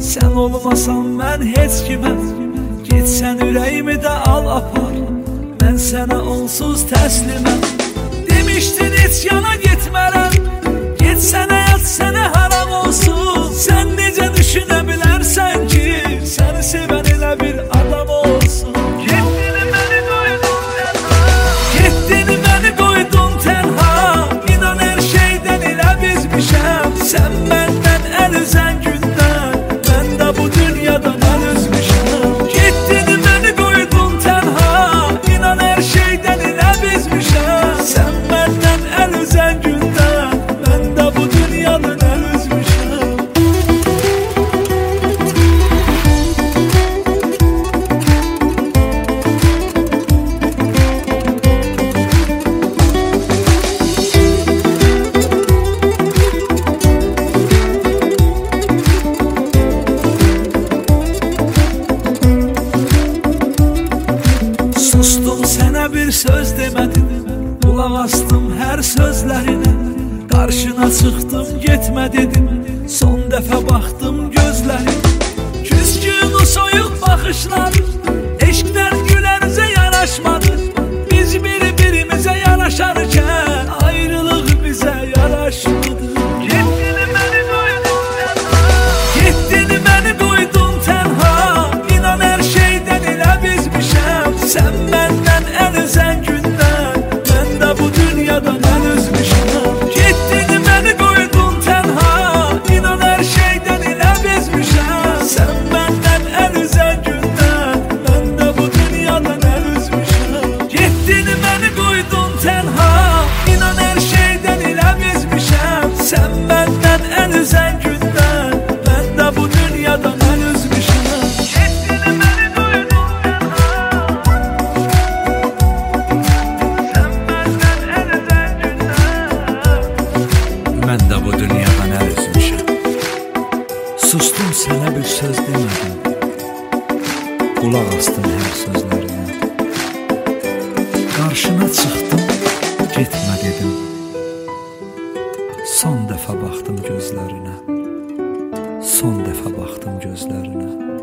Sən olmasan mən heç kiməm. Getsən ürəyimi də al apar, mən sənə onsuz təsliməm. Demişdin heç yana getmərəm, getsən həyat sənə haram olsun. Sən necə düşünə bilərsən ki, səni sevən elə bir adam olsun. Getdin məni qoydun tənha, getdin məni qoydun tənha. İnan hər şeydən elə bezmişəm, sən məndən əl üzən gündən, mən də bu dünyadan əl üzmüşəm. Getdin məni qoydun tənha, inan hər şeydən elə bezmişəm, sən məndən əl üzən gündən, mən də bu dünyadan əl üzmüşəm. Sustum, sənə bir söz demədim, qulaq astım hər sözlərinə. Qarşına çıxdım, getmə dedim, son dəfə baxdım gözlərinə. Küskün o soyuq baxışlar, eşqlər gülərizə yaraşmadı. Biz bir-birimizə yaraşarkən ayrılıq bizə yaraşmadı. Getdin məni qoydun tənha, getdin məni qoydun tənha. İnan hər şeydən elə bezmişəm, sən məndən əl üzən gündən, mən də bu dünyadan əl üzmüşəm. Getdin məni qoydun tənha, inan hər şeydən elə bezmişəm, sən məndən əl üzən gündən, mən də bu dünyadan əl üzmüşəm. Getdin məni qoydun tənha, inan hər şeydən elə bezmişəm, sən məndən əl üzən gündən, mən də bu dünyadan əl üzmüşəm. Getdin məni qoydun tənha, mən də bu dünyadan əl üzmüşəm. Sustum, sənə bir söz demədim, qulaq astım hər sözlərinə. Qarşına çıxdım, getmə dedim, son dəfə baxdım gözlərinə, son dəfə baxdım gözlərinə.